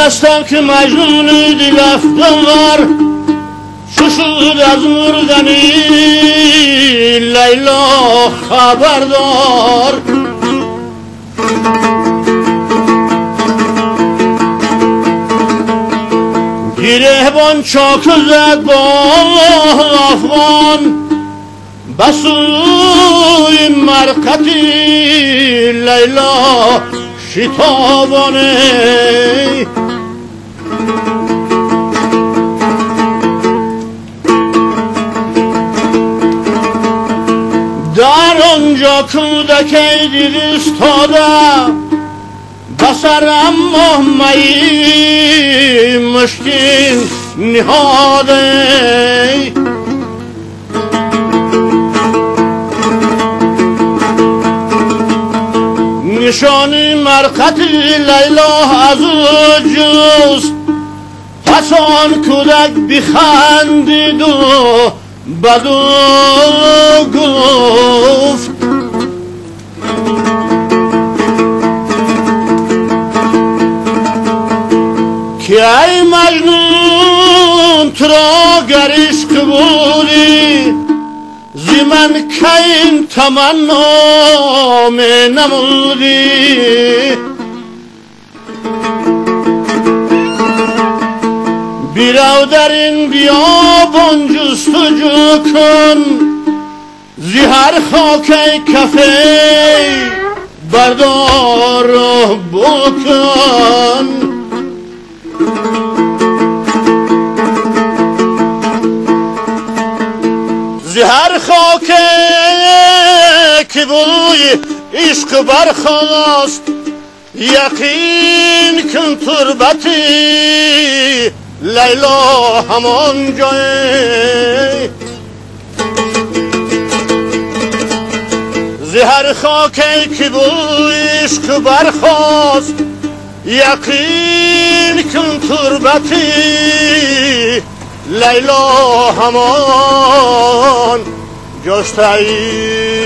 دستم که مجنون دل افگار شد از مردنی لیلا خبردار. گریبان چاک زد با افغان بسوی مرقتی لیلا شتابانه. در آنجا کودکی دید استاده بسرم مهمی مشکین نهاده. نشانی مرقت لیلا از او جست پس آن کودک بخندید و بدو گفت که ای مجنون ترا گر عشق بودی زی من که این تمنا می نمودی. بیرو در این بیابان جستجو کن زی هر خاک کفه بردار و بکن. زی هر خاک که بوی عشق برخواست یقین کن تربتی لیلا همان جای. زی هر خاکی که بوی عشق برخواست یقین کن تربتی لیلا همان جای.